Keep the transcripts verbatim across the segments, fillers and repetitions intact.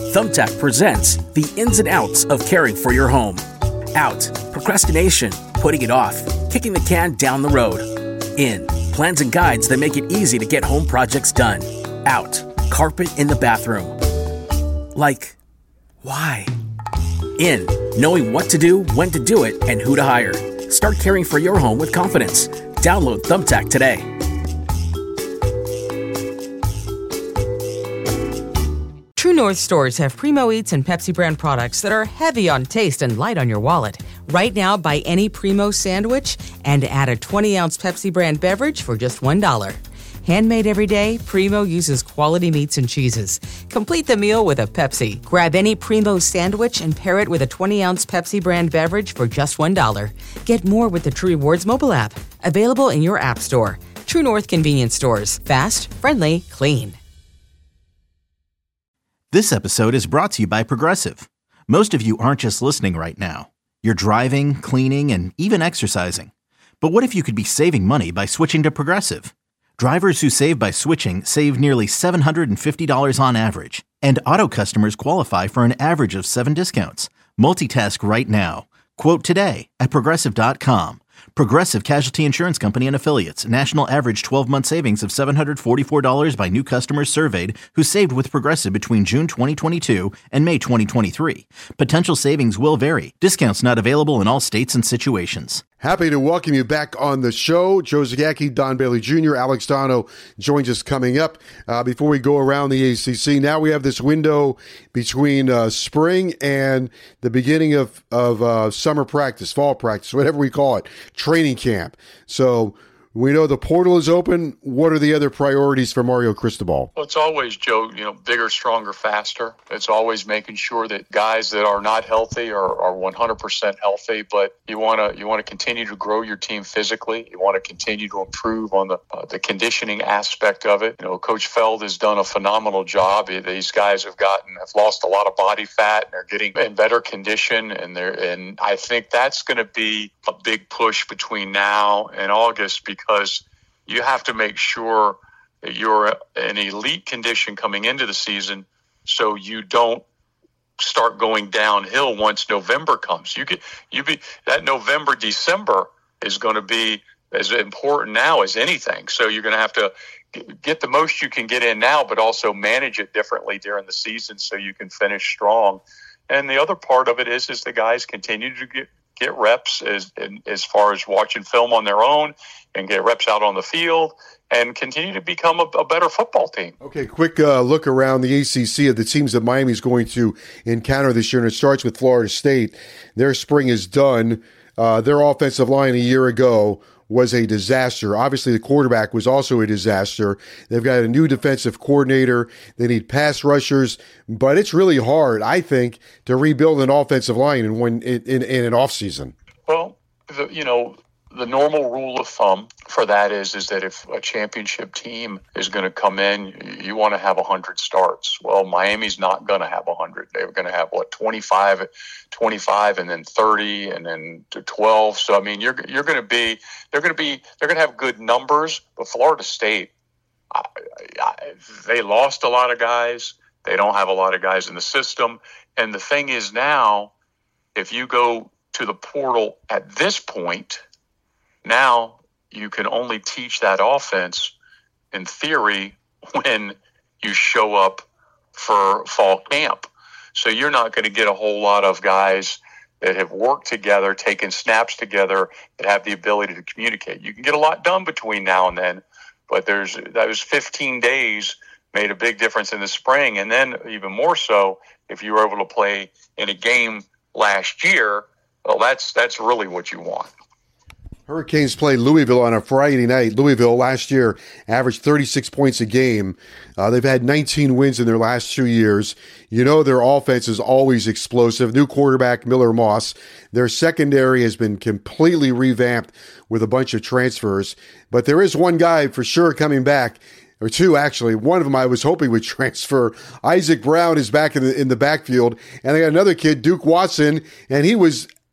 Thumbtack presents the ins and outs of caring for your home. Out, procrastination, putting it off, kicking the can down the road. In, plans and guides that make it easy to get home projects done. Out, carpet in the bathroom. Like, why? In, knowing what to do, when to do it, and who to hire. Start caring for your home with confidence. Download Thumbtack today. True North stores have Primo Eats and Pepsi brand products that are heavy on taste and light on your wallet. Right now, buy any Primo sandwich and add a twenty-ounce Pepsi brand beverage for just one dollar. Handmade every day, Primo uses quality meats and cheeses. Complete the meal with a Pepsi. Grab any Primo sandwich and pair it with a twenty-ounce Pepsi brand beverage for just one dollar. Get more with the True Rewards mobile app. Available in your app store. True North convenience stores. Fast, friendly, clean. This episode is brought to you by Progressive. Most of you aren't just listening right now. You're driving, cleaning, and even exercising. But what if you could be saving money by switching to Progressive? Drivers who save by switching save nearly seven hundred fifty dollars on average. And auto customers qualify for an average of seven discounts. Multitask right now. Quote today at Progressive dot com. Progressive Casualty Insurance Company and Affiliates. National average twelve-month savings of seven hundred forty-four dollars by new customers surveyed who saved with Progressive between June twenty twenty-two and May twenty twenty-three. Potential savings will vary. Discounts not available in all states and situations. Happy to welcome you back on the show. Joe Zagacki, Don Bailey Junior, Alex Dono joins us coming up. Uh, before we go around the A C C, now we have this window between uh, spring and the beginning of, of uh, summer practice, fall practice, whatever we call it, training camp. So we know the portal is open. What are the other priorities for Mario Cristobal? Well, it's always, Joe, you know, bigger, stronger, faster. It's always making sure that guys that are not healthy are, are one hundred percent healthy, but you want to you want to continue to grow your team physically. You want to continue to improve on the uh, the conditioning aspect of it. You know, Coach Feld has done a phenomenal job. These guys have gotten have lost a lot of body fat and they're getting in better condition, and they're and I think that's going to be a big push between now and August, because because you have to make sure that you're in elite condition coming into the season so you don't start going downhill once November comes. You could you be that November, December is going to be as important now as anything. So you're going to have to get the most you can get in now, but also manage it differently during the season so you can finish strong. And the other part of it is is the guys continue to get get reps as as far as watching film on their own and get reps out on the field and continue to become a, a better football team. Okay, quick uh, look around the A C C of the teams that Miami's going to encounter this year, and it starts with Florida State. Their spring is done. Uh, their offensive line a year ago was a disaster. Obviously, the quarterback was also a disaster. They've got a new defensive coordinator. They need pass rushers, but it's really hard, I think, to rebuild an offensive line in one in, in, in an offseason. Well, the, you know, the normal rule of thumb for that is is that if a championship team is going to come in, you want to have one hundred starts. Well, Miami's not going to have one hundred. They're going to have, what, twenty-five, twenty-five, and then thirty, and then twelve. So, I mean, you're you're going to be they're going to be they're going to have good numbers. But Florida State, I, I, they lost a lot of guys. They don't have a lot of guys in the system. And the thing is now, if you go to the portal at this point, now you can only teach that offense in theory when you show up for fall camp. So you're not going to get a whole lot of guys that have worked together, taken snaps together, that have the ability to communicate. You can get a lot done between now and then, but there's those fifteen days made a big difference in the spring. And then even more so, if you were able to play in a game last year, well, that's that's really what you want. Hurricanes play Louisville on a Friday night. Louisville last year averaged thirty-six points a game. Uh, they've had nineteen wins in their last two years. You know their offense is always explosive. New quarterback Miller Moss. Their secondary has been completely revamped with a bunch of transfers. But there is one guy for sure coming back, or two actually. One of them I was hoping would transfer. Isaac Brown is back in the in the backfield, and they got another kid, Duke Watson, and he was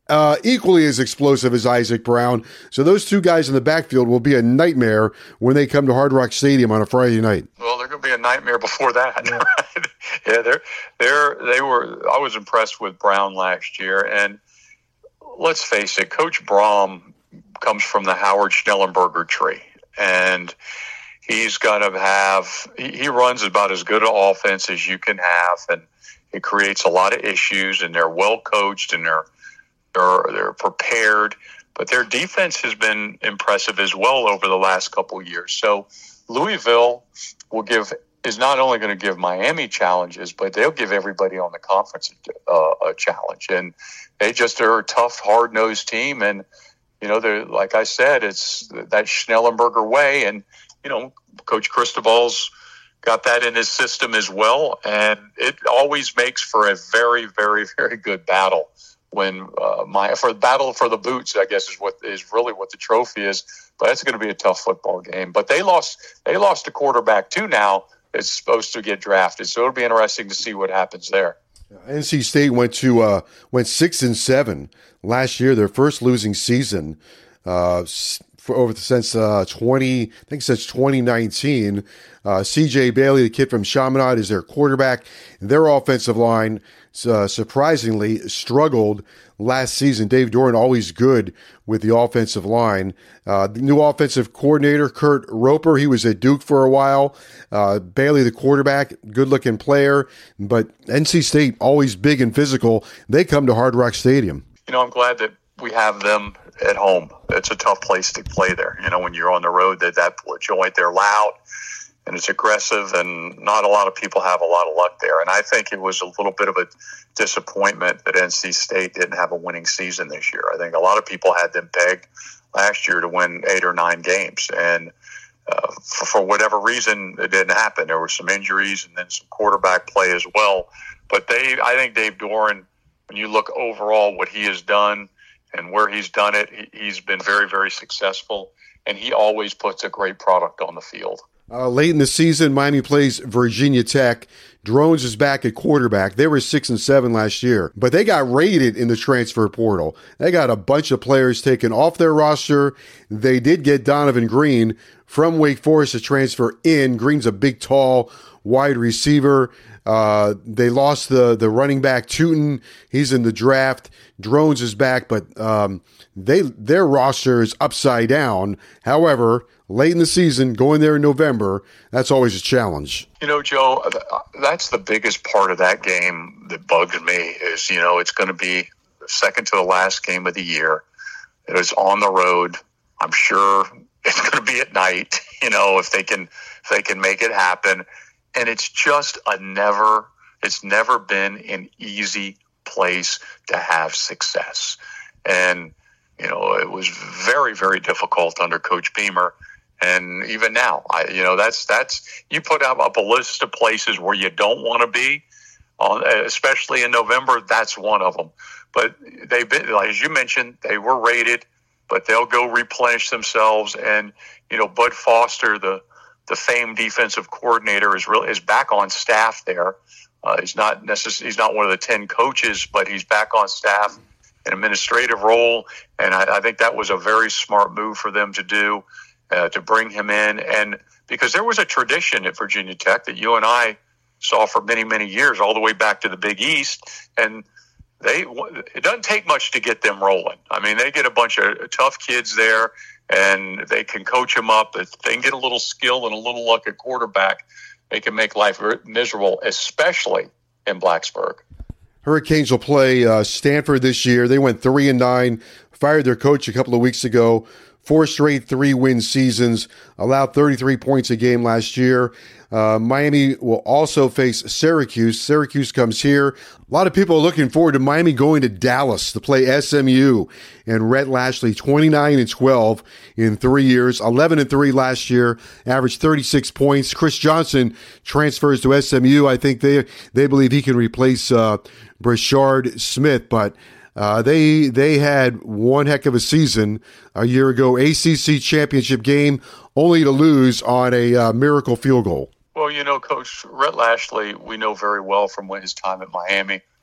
uh, equally as explosive as Isaac Brown. So those two guys in the backfield will be a nightmare when they come to Hard Rock Stadium on a Friday night. Well, they're going to be a nightmare before that. Yeah, right? yeah they're, they're, they were, I was impressed with Brown last year. And let's face it, Coach Braum comes from the Howard Schnellenberger tree. And he's going to have, he, he runs about as good an offense as you can have. And it creates a lot of issues, and they're well coached, and they're, they're, they're prepared. But their defense has been impressive as well over the last couple of years. So Louisville will give, is not only going to give Miami challenges, but they'll give everybody on the conference uh, a challenge. And they just are a tough, hard-nosed team. And, you know, they're, like I said, it's that Schnellenberger way. And, you know, Coach Cristobal's got that in his system as well. And it always makes for a very, very, very good battle when uh, my for the battle for the boots, I guess, is what is really what the trophy is. But it's going to be a tough football game. But they lost they lost a quarterback too now. It's supposed to get drafted. So it'll be interesting to see what happens there. N C State went to uh, went six and seven last year, their first losing season uh, for over since uh, twenty. I think since twenty nineteen. Uh, C J Bailey, the kid from Chaminade, is their quarterback. Their offensive line uh, surprisingly struggled last season. Dave Doran always good with the offensive line. Uh, the new offensive coordinator, Kurt Roper, he was at Duke for a while. Uh, Bailey, the quarterback, good-looking player. But N C State, always big and physical. They come to Hard Rock Stadium. You know, I'm glad that we have them at home. It's a tough place to play there. You know, when you're on the road, that that joint, they're loud and it's aggressive, and not a lot of people have a lot of luck there. And I think it was a little bit of a disappointment that N C State didn't have a winning season this year. I think a lot of people had them pegged last year to win eight or nine games. And uh, for, for whatever reason, it didn't happen. There were some injuries and then some quarterback play as well. But they, I think Dave Doran, when you look overall what he has done and where he's done it, he, he's been very, very successful. And he always puts a great product on the field. Uh, late in the season, Miami plays Virginia Tech. Drones is back at quarterback. They were six and seven last year, but they got raided in the transfer portal. They got a bunch of players taken off their roster. They did get Donovan Green from Wake Forest to transfer in. Green's a big, tall, wide receiver. Uh, they lost the the running back Tootin. He's in the draft. Drones is back, but um, they their roster is upside down. However, late in the season, going there in November, that's always a challenge. You know, Joe, that's the biggest part of that game that bugs me is, you know, it's going to be the second to the last game of the year. It is on the road. I'm sure it's going to be at night, you know, if they can if they can make it happen. And it's just a never, it's never been an easy place to have success. And, you know, it was very, very difficult under Coach Beamer. And even now, I, you know, that's, that's, you put up, up a list of places where you don't want to be, on, especially in November, that's one of them. But they've been, like, as you mentioned, they were rated, but they'll go replenish themselves. And, you know, Bud Foster, the, the famed defensive coordinator, is really is back on staff there. Uh, he's not necessarily he's not one of the ten coaches, but he's back on staff in an administrative role, and I, I think that was a very smart move for them to do, uh, to bring him in. And because there was a tradition at Virginia Tech that you and I saw for many, many years, all the way back to the Big East, and they it doesn't take much to get them rolling. I mean, they get a bunch of tough kids there, and they can coach them up. If they can get a little skill and a little luck at quarterback, they can make life miserable, especially in Blacksburg. Hurricanes will play uh, Stanford this year. They went three and nine, fired their coach a couple of weeks ago. Four straight three-win seasons, allowed thirty-three points a game last year. Uh, Miami will also face Syracuse. Syracuse comes here. A lot of people are looking forward to Miami going to Dallas to play S M U. And Rhett Lashlee, twenty-nine and twelve in three years, eleven and three last year, averaged thirty-six points. Chris Johnson transfers to S M U. I think they they believe he can replace uh, Brashard Smith, but Uh, they they had one heck of a season a year ago, A C C championship game, only to lose on a uh, miracle field goal. Well, you know, Coach Rhett Lashlee, we know very well from his time at Miami,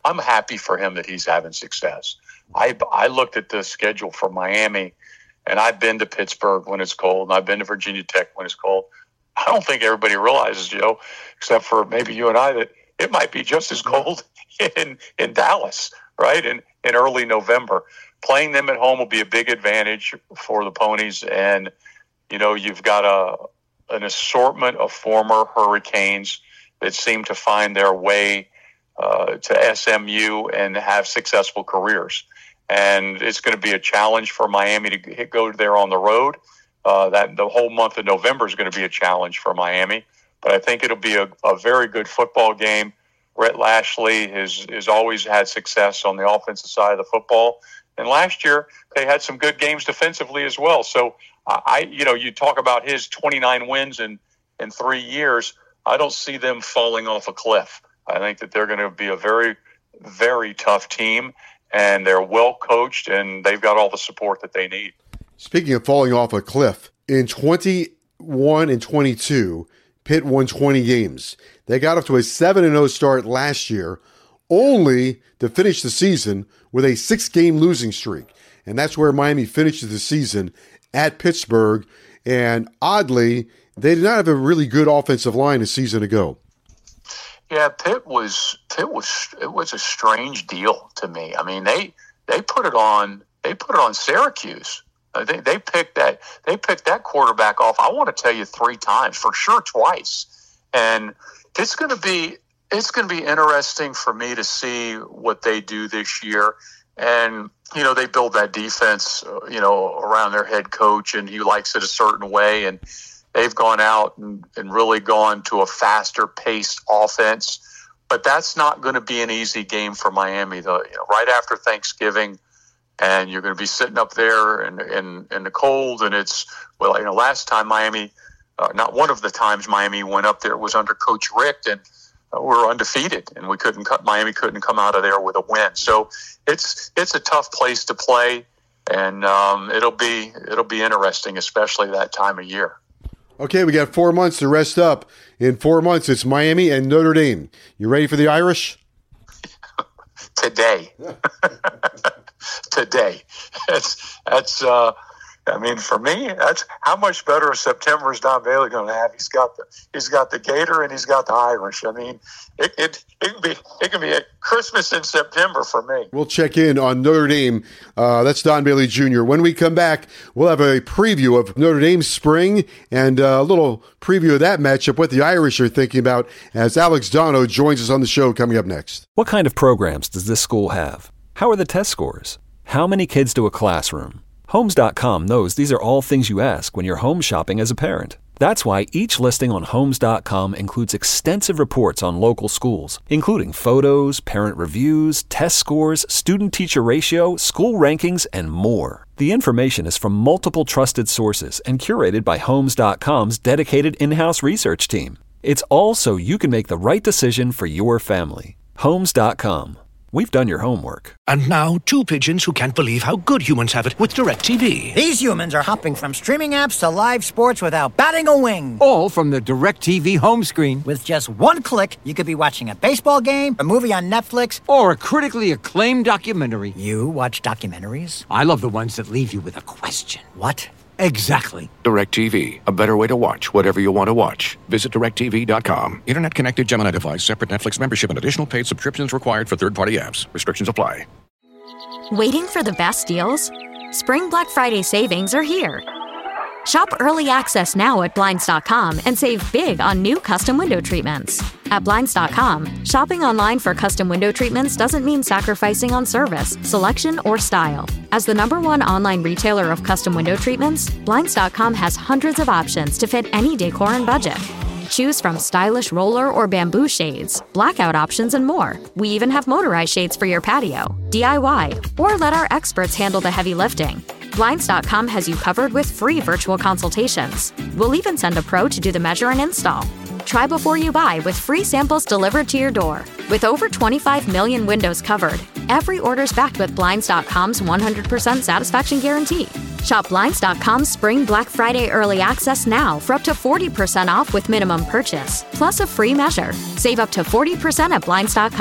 I'm happy for him that he's having success. I, I looked at the schedule for Miami, and I've been to Pittsburgh when it's cold, and I've been to Virginia Tech when it's cold. I don't think everybody realizes, Joe, except for maybe you and I, that it might be just as cold in, in Dallas, right, in, in early November. Playing them at home will be a big advantage for the Ponies, and, you know, you've got a an assortment of former Hurricanes that seem to find their way uh, to S M U and have successful careers. And it's going to be a challenge for Miami to get, go there on the road. Uh, that the whole month of November is going to be a challenge for Miami. But I think it'll be a, a very good football game. Rhett Lashley has, has always had success on the offensive side of the football. And last year, they had some good games defensively as well. So, I, you know, you talk about his twenty-nine wins in, in three years. I don't see them falling off a cliff. I think that they're going to be a very, very tough team, and they're well coached, and they've got all the support that they need. Speaking of falling off a cliff, in twenty-one and twenty-two, Pitt won twenty games. They got off to a seven and oh start last year, only to finish the season with a six-game losing streak. And that's where Miami finished the season, at Pittsburgh. And oddly, they did not have a really good offensive line a season ago. Yeah, Pitt was Pitt was it was a strange deal to me. I mean, they they put it on they put it on Syracuse. Uh, they they picked that they picked that quarterback off. I want to tell you three times, for sure twice. And it's going to be it's going to be interesting for me to see what they do this year. And you know, they build that defense, uh, you know, around their head coach, and he likes it a certain way. And they've gone out and, and really gone to a faster paced offense. But that's not going to be an easy game for Miami. The, you know, right after Thanksgiving, and you're going to be sitting up there in, in, in the cold. And it's, well, you know, last time Miami, uh, not one of the times Miami went up there was under Coach Richt, and uh, we were undefeated, and we couldn't cut, Miami couldn't come out of there with a win. So it's it's a tough place to play, and um, it'll be it'll be interesting, especially that time of year. Okay, we got four months to rest up. In four months, it's Miami and Notre Dame. You ready for the Irish? Today. Today. That's, that's uh, I mean, for me, that's how much better a September is Don Bailey going to have. He's got the he's got the Gator and he's got the Irish. I mean, it it, it can be it can be a Christmas in September for me. We'll check in on Notre Dame. Uh, that's Don Bailey Junior When we come back, we'll have a preview of Notre Dame's spring and a little preview of that matchup, what the Irish are thinking about, as Alex Dono joins us on the show coming up next. What kind of programs does this school have? How are the test scores? How many kids do a classroom? Homes dot com knows these are all things you ask when you're home shopping as a parent. That's why each listing on Homes dot com includes extensive reports on local schools, including photos, parent reviews, test scores, student-teacher ratio, school rankings, and more. The information is from multiple trusted sources and curated by Homes dot com's dedicated in-house research team. It's all so you can make the right decision for your family. Homes dot com. We've done your homework. And now, two pigeons who can't believe how good humans have it with DirecTV. These humans are hopping from streaming apps to live sports without batting a wing. All from the DirecTV home screen. With just one click, you could be watching a baseball game, a movie on Netflix, or a critically acclaimed documentary. You watch documentaries? I love the ones that leave you with a question. What? Exactly. DirecTV, a better way to watch whatever you want to watch. Visit direct T V dot com. Internet connected Gemini device, separate Netflix membership, and additional paid subscriptions required for third-party apps. Restrictions apply. Waiting for the best deals? Spring Black Friday savings are here. Shop early access now at Blinds dot com and save big on new custom window treatments. At Blinds dot com, shopping online for custom window treatments doesn't mean sacrificing on service, selection, or style. As the number one online retailer of custom window treatments, Blinds dot com has hundreds of options to fit any decor and budget. Choose from stylish roller or bamboo shades, blackout options, and more. We even have motorized shades for your patio, D I Y, or let our experts handle the heavy lifting. Blinds dot com has you covered with free virtual consultations. We'll even send a pro to do the measure and install. Try before you buy with free samples delivered to your door. With over twenty-five million windows covered, every order's backed with Blinds dot com's one hundred percent satisfaction guarantee. Shop Blinds dot com's Spring Black Friday Early Access now for up to forty percent off with minimum purchase, plus a free measure. Save up to forty percent at Blinds dot com.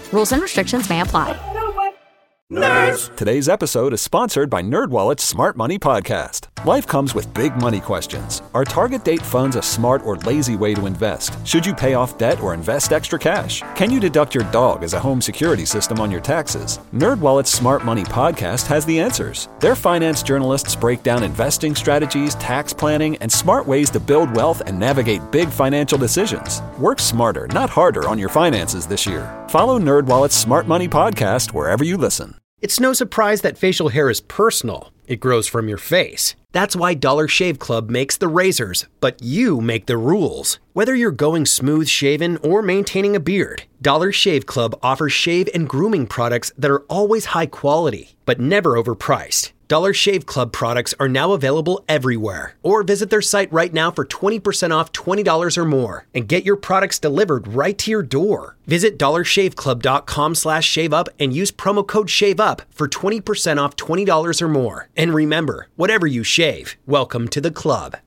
Rules and restrictions may apply. Nerds! Today's episode is sponsored by NerdWallet's Smart Money Podcast. Life comes with big money questions. Are target date funds a smart or lazy way to invest? Should you pay off debt or invest extra cash? Can you deduct your dog as a home security system on your taxes? NerdWallet's Smart Money Podcast has the answers. Their finance journalists break down investing strategies, tax planning, and smart ways to build wealth and navigate big financial decisions. Work smarter, not harder, on your finances this year. Follow NerdWallet's Smart Money Podcast wherever you listen. It's no surprise that facial hair is personal. It grows from your face. That's why Dollar Shave Club makes the razors, but you make the rules. Whether you're going smooth shaven or maintaining a beard, Dollar Shave Club offers shave and grooming products that are always high quality, but never overpriced. Dollar Shave Club products are now available everywhere. Or visit their site right now for twenty percent off twenty dollars or more and get your products delivered right to your door. Visit dollarshaveclub.com slash shave up and use promo code SHAVEUP for twenty percent off twenty dollars or more. And remember, whatever you shave, welcome to the club.